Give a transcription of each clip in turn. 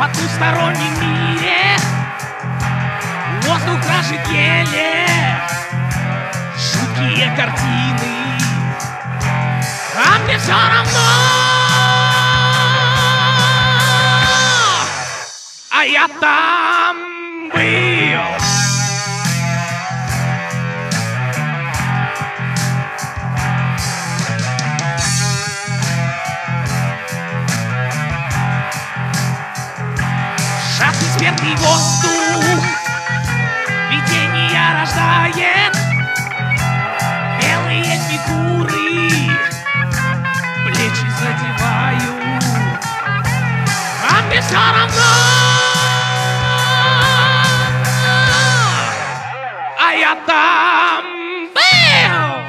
потустороннем мире воздух дрожит еле, жуткие картины, а мне все равно. А я там был. Сжатый спертый воздух видение рождает, белые фигуры плечи задевают, а мне все равно. А я там был.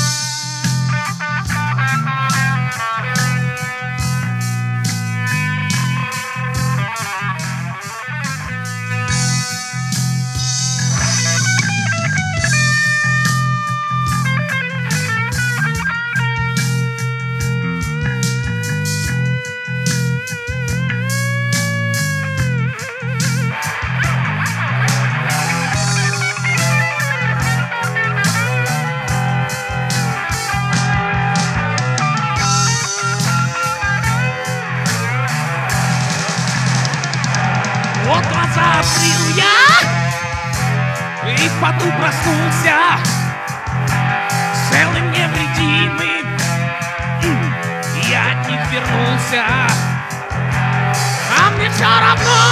Вот глаза открыл я и в поту проснулся, целым невредимым, я от них вернулся, а мне все равно.